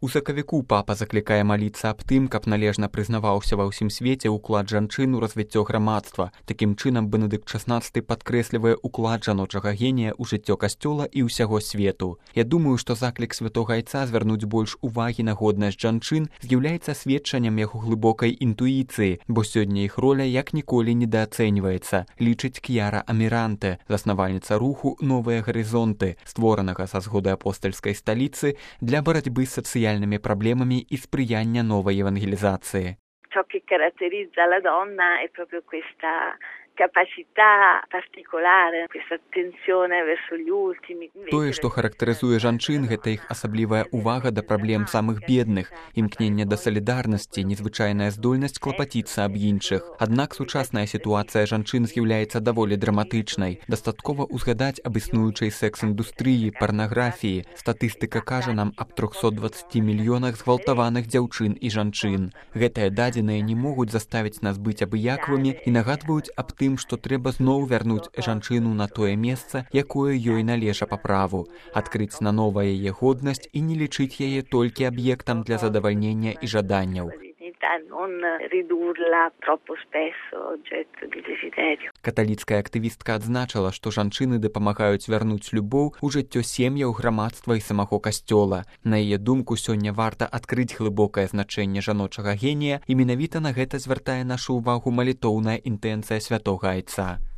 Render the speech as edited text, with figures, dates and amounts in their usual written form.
У сакавіку папа заклікае маліцца аб тым, каб належна прызнаваўся ва ўсім свеце ўклад жанчын у развіццё грамадства. Такім чынам Бенедыкт XVI падкрэслівае ўклад жаночага генія ў жыццё касцёла і ўсяго свету. Я думаю, што заклік святога айца звярнуць больш увагі на годнасць жанчын з'яўляецца сведчаннем яго глыбокай інтуіцыі, бо сёння іх роля як ніколі недаацэньваецца, лічыць К'яра Аміранте, заснавальніца руху «Новыя гарызонты», створанага са згоды апостальскай сталіцы для барацьбы з сацыяльнымі праблемамі і спрыяння новай евангелізацыі. Ciò che caratterizza la donna è proprio questa capacità particolare, questa attenzione verso gli ultimi. Тое, што характарызуе жанчын, гэта іх асаблівая увага да праблем самых бедных, імкненне да салідарнасці, незвычайная здольнасць клапаціцца аб іншых. Аднак сучасная сітуацыя жанчын з'яўляецца даволі драматычнай. Дастаткова ўзгадаць аб існуючай секс-індустрыі, парнаграфіі. Статыстыка кажа нам аб 320 мільёнах згвалтаваных дзяўчын і жанчын. Гэтыя дадзеныя не могуць заставіць нас быць абыякавымі і нагадваюць аб тым, што трэба зноў вярнуць жанчыну на тое месца, якое ёй належа па праву, адкрыць нанова яе годнасць і не лічыць яе толькі аб'ектам для задавальнення і жаданняў. Каталіцкая актывістка адзначыла, што жанчыны дапамагаюць вярнуць любоў у жыццё сем'яў, грамадства і самого касцёла. На яе думку, сёння варта адкрыць глыбокае значэнне жаночага генія і менавіта на гэта звяртае нашу ўвагу малітоўная інтэнцыя святога айца.